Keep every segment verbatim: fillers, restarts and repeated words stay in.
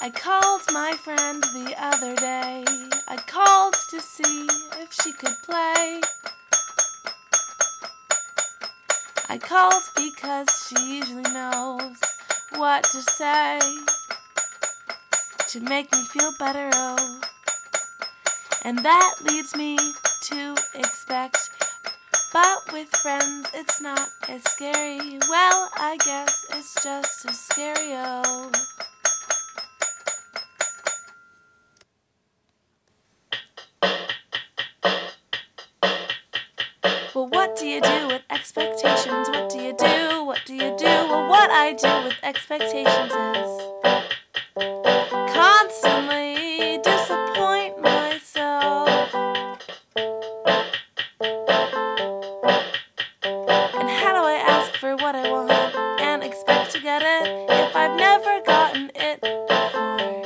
I called my friend the other day. I called to see if she could play. I called because she usually knows what to say to make me feel better, oh. And that leads me to expect, but with friends it's not as scary. Well, I guess it's just as scary, oh. Well, what do you do with expectations? What do you do? What do you do? Well, what I do with expectations is constantly disappoint myself. And how do I ask for what I want and expect to get it if I've never gotten it before?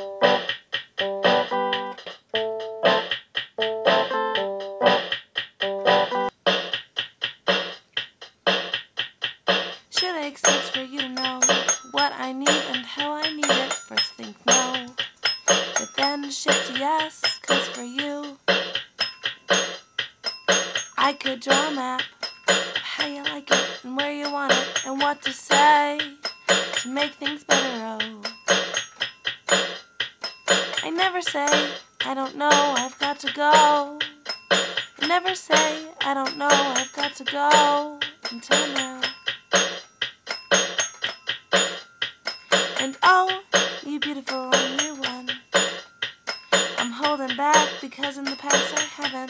Should I expect for you to know what I need and how I need it? First think no, but then shift to yes, cause for you I could draw a map of how you like it and where you want it and what to say to make things better, oh. I never say I don't know, I've got to go. I never say I don't know, I've got to go until now. And oh, you beautiful new one, I'm holding back because in the past I haven't.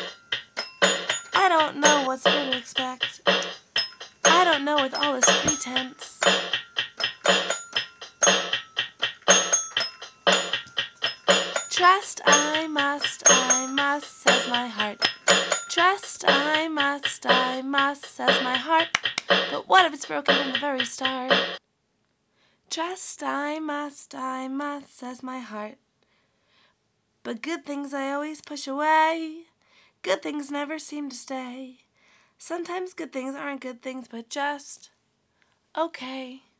I don't know what's good to expect. I don't know with all this pretense. Trust I must, I must, says my heart. Trust I must, I must, says my heart. But what if it's broken from the very start? Trust I must, I must, says my heart. But good things I always push away. Good things never seem to stay. Sometimes good things aren't good things, but just okay.